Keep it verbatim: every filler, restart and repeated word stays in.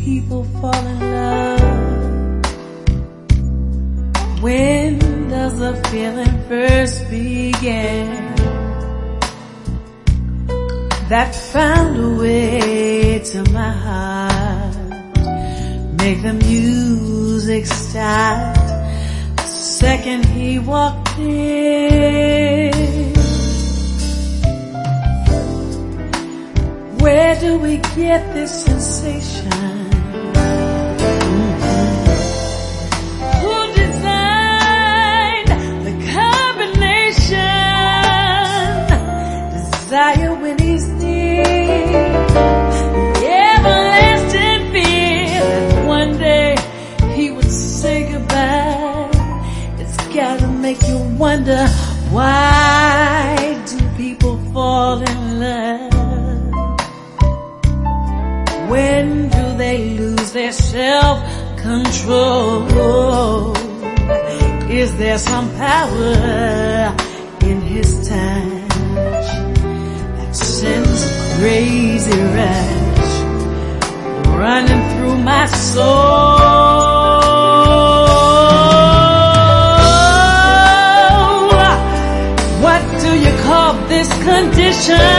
people fall in love? When does the feeling first begin? That found a way to my heart, make the music start the second he walked in. Where do we get this sensation? Mm-hmm. Who designed the combination? Desire when he's near, the everlasting fear that one day he would say goodbye. It's gotta make you wonder, why do people fall in love? When do they lose their self-control? Is there some power in his touch that sends a crazy rush running through my soul? What do you call this condition?